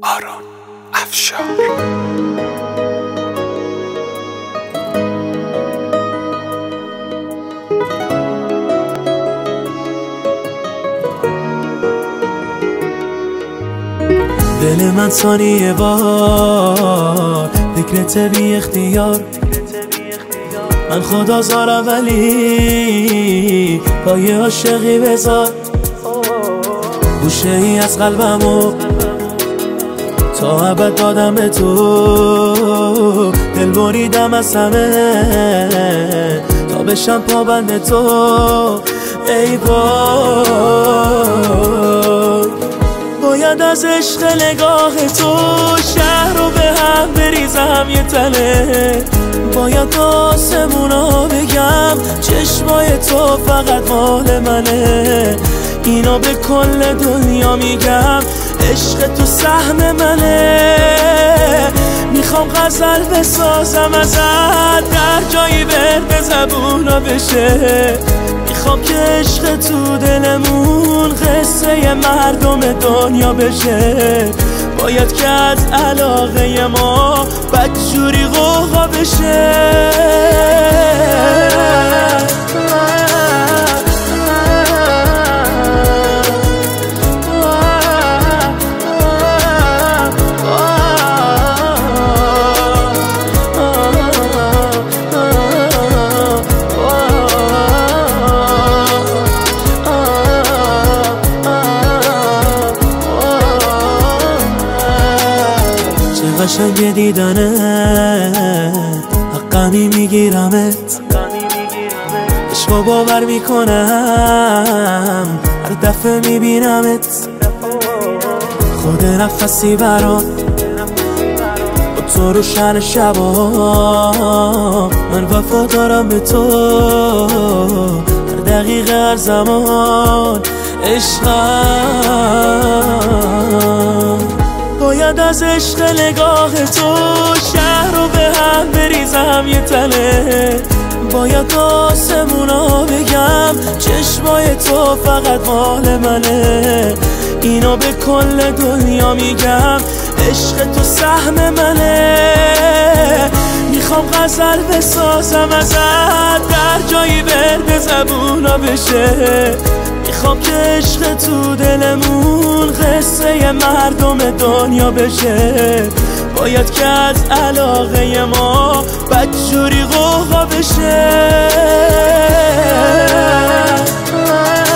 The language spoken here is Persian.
آرون افشار. دل من ثانیه بار فکرت بی اختیار، من خدا زارم ولی پای عاشقی بذار. گوشه ای از قلبمو تا ابد دادم به تو، دل بریدم از همه تا بشم پابند تو. ای وای، باید از عشق نگاه تو شهر رو به هم بریزم یه تله. باید آسمونا بگم چشمای تو فقط مال منه. اینا به کل دنیا میگم عشق تو سهم منه. میخوام غزل بسازم ازت، در جایی به زبونا بشه. میخوام که عشق تو دلمون قصه مردم دنیا بشه. باید که از علاقه ما بدجوری غوغا بشه. قشنگ دیدنه، حقمی میگیرمت، عشقو باور میکنم هر دفعه میبینمت. خود نفسی برات با تو روشن شبا، من وفا دارم به تو هر دقیقه هر زمان. عشقم باید از عشق نگاه تو شهر رو به هم بریزم یه تله. باید آسمونا بگم چشمای تو فقط مال منه. اینا به کل دنیا میگم عشق تو سهم منه. میخوام غزل بسازم ازت، در جایی به زبونا بشه. میخوام که عشق تو دلمون قصه مردم دنیا بشه. باید که از علاقه ما بدجوری غوغا بشه.